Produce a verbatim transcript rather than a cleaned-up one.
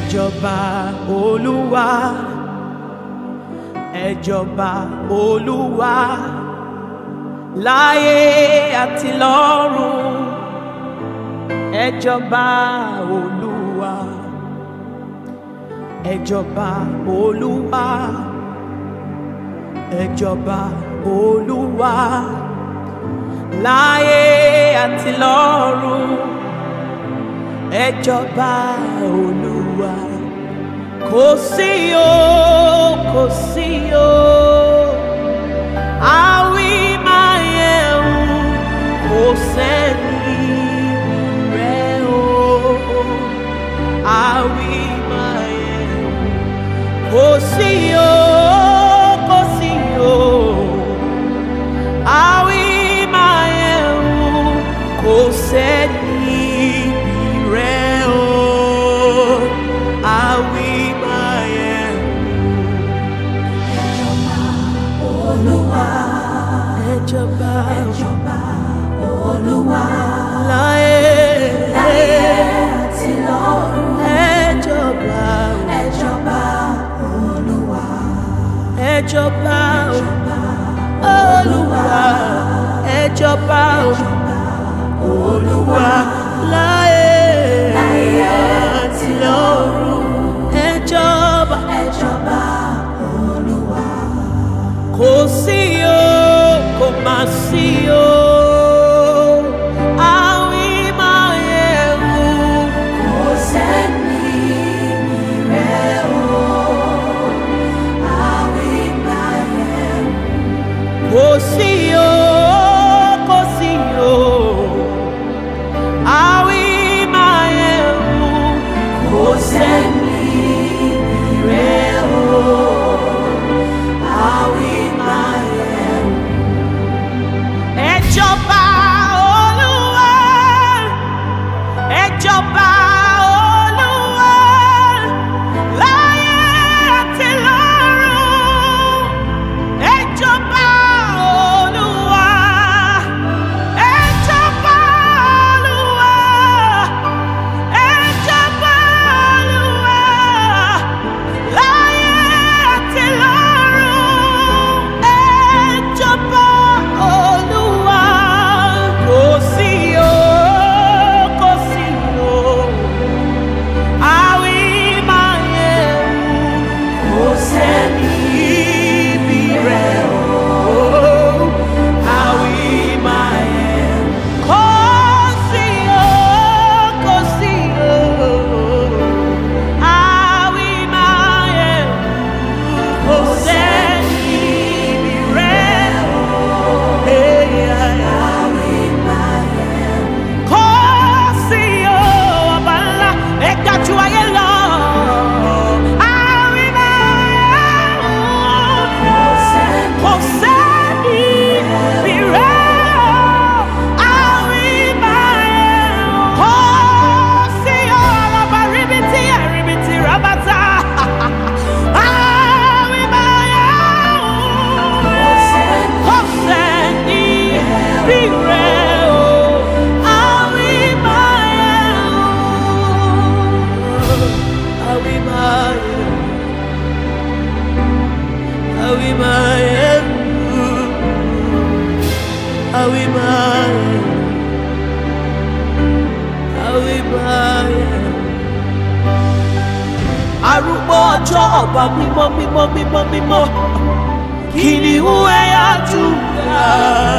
jọba Olúwa, ẹ jọba Olúwa, láyé àti lọ́run. Ẹ jọba Olúwa, ẹ jọba Olúwa, ẹ jọba Olúwa, láyé àti lọ́run. Ẹ jọba Olúwa, kò sí o, kò sí o, àwí máa yẹ̀wò, kò sẹ́ni rẹ̀ o, àwí máa yẹ̀wò, kò sí o, kò sí o, àwí máa yẹ̀wò, kò sẹ́ni. Ẹ jọba Olúwa, láyé àti lọ́run. Ẹ jọba, ẹ jọba Olúwa, ẹ jọba Olúwa, ẹ jọba Olúwa, láyé àti lọ́run. Ẹ jọba, ẹ jọba Olúwa, kò sí o, kò má sí o. Kò sí o, kò sí o, àwí máa yẹ̀wò, kò sẹ́ni rẹ̀ o, àwí máa yẹ̀wò. Ẹ jọba Olúwa, ẹ jọba Olúwa, láyé àti lọ́run. Ẹ jọba arúgbó ọjọ́, ọba mímọ́ mímọ́ mímọ́ mímọ́, kìnìún ẹ̀yà Júdà.